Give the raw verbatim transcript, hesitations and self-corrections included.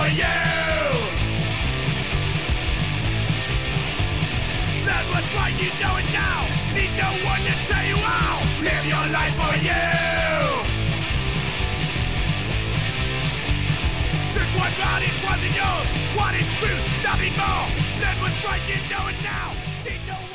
for you. That was right, you know it now. Need no one to tell you how. Live your life for you. Took one round, it wasn't yours. Wanted truth, nothing more. That was right, you know it now. Need no one